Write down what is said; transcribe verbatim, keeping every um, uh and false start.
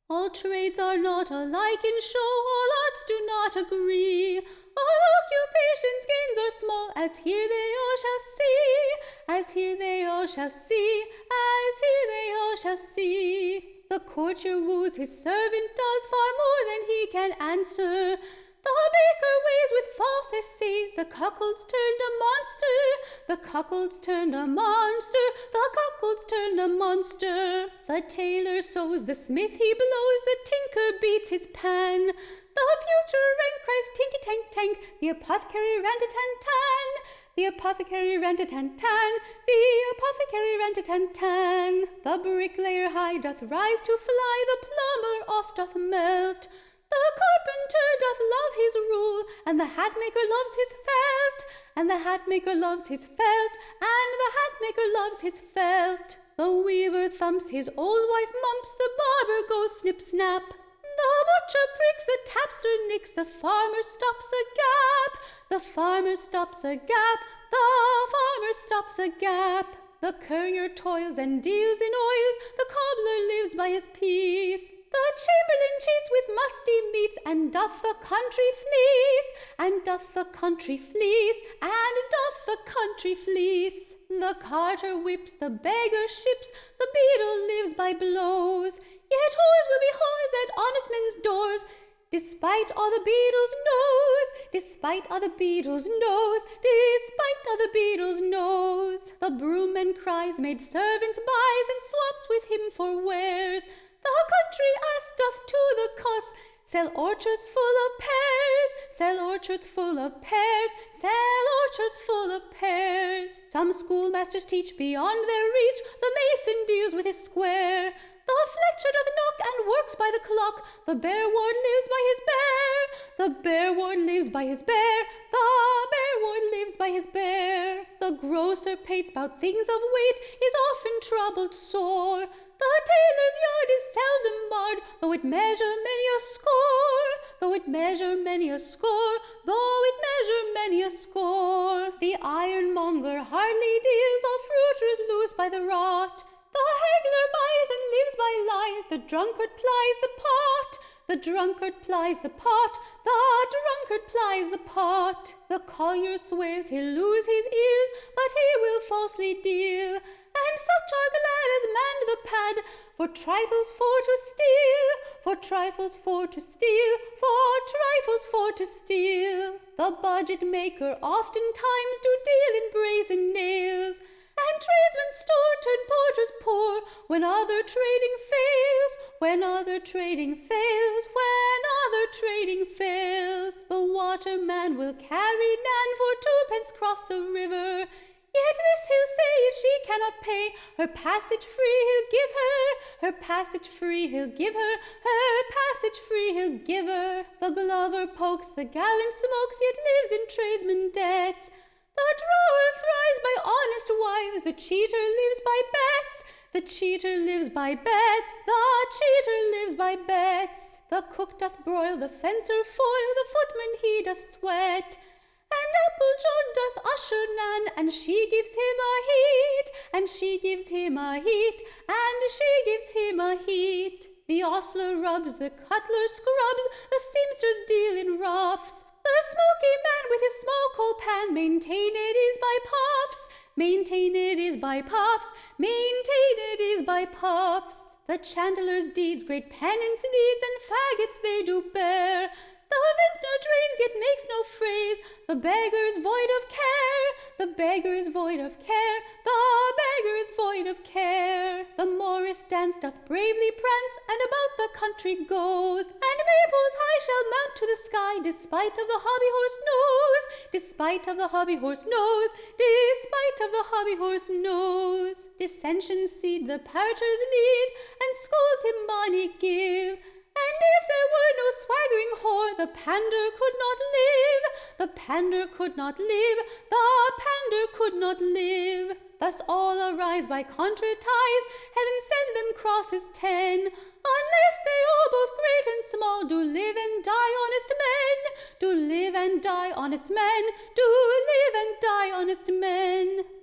All trades are not alike in show, all arts do not agree. All occupations' gains are small, as here they all shall see, as here they all shall see, as here they all shall see. The courtier woos his servant, does far more than he can answer. The baker weighs with false essays, the cuckold's turned a monster, the cuckold's turned a monster, the cuckold's turned a monster. The tailor sews, the smith he blows, the tinker beats his pan. The pewter rank cries tinky tank tank, the apothecary ran-ta-tan-tan, the apothecary ran-ta-tan-tan, the apothecary ran-ta-tan-tan. The bricklayer high doth rise to fly, the plumber oft doth melt. The carpenter doth love his rule, and the hatmaker loves his felt, and the hatmaker loves his felt, and the hatmaker loves his felt. The weaver thumps, his old wife mumps, the barber goes snip-snap. The butcher pricks, the tapster nicks, the farmer stops a gap, the farmer stops a gap, the farmer stops a gap. The currier toils and deals in oils, the cobbler lives by his peace. The chamberlain cheats with musty meats, and doth the country fleece, and doth the country fleece, and doth the country fleece. The carter whips, the beggar ships, the beadle lives by blows. Yet whores will be whores at honest men's doors, despite all the beadle's nose, despite all the beadle's nose, despite all the beadle's nose. The broomman cries, maid servants buys, and swaps with him for wares. The country ass doth to the cost sell orchards full of pears, sell orchards full of pears, sell orchards full of pears. Some schoolmasters teach beyond their reach, the mason deals with his square. The fletcher doth knock and works by the clock, the bear ward lives by his bear, the bear ward lives by his bear, the bear ward lives by his bear. The grocer pates bout things of weight, is often troubled sore. The tailor's yard is seldom barred, though it measure many a score, though it measure many a score, though it measure many a score. The ironmonger hardly deals, all fruiterers lose by the rot. The haggler buys and lives by lies, the drunkard plies the pot, the drunkard plies the pot, the drunkard plies the pot. The collier swears he'll lose his ears, but he will falsely deal, and such are glad as manned the pad, for trifles for to steal, for trifles for to steal, for trifles for to steal. The budget maker oftentimes do deal in brazen nails, and tradesmen's store turn porters poor, when other trading fails, when other trading fails, when other trading fails. The waterman will carry Nan for twopence cross the river, yet this he'll say if she cannot pay, her passage free he'll give her, her passage free he'll give her, her passage free he'll give her. The glover pokes, the gallant smokes, yet lives in tradesman debts. The drawer thrives by honest wives, the cheater lives by bets, the cheater lives by bets, the cheater lives by bets. The cook doth broil, the fencer foil, the footman he doth sweat, and Applejohn doth usher Nan, and she gives him a heat, and she gives him a heat, and she gives him a heat. The ostler rubs, the cutler scrubs, the seamsters deal in ruffs. The smoky man with his small coal pan, maintain it is by puffs, maintain it is by puffs, maintain it is by puffs. The chandler's deeds great penance needs, and faggots they do bear. The vintner drains yet makes no phrase, the beggar is void of care, the beggar is void of care, the beggar is void of care. The morris dance doth bravely prance, and about the country goes, and maples high shall mount to the sky, despite of the hobby horse nose, despite of the hobby horse nose, despite of the hobby horse nose. Dissensions seed the parroters need, and scolds him money give. And if there were no swaggering whore, the pander could not live, the pander could not live, the pander could not live. Thus all arise by contra ties, heaven send them crosses ten, unless they all both great and small do live and die honest men, do live and die honest men, do live and die honest men.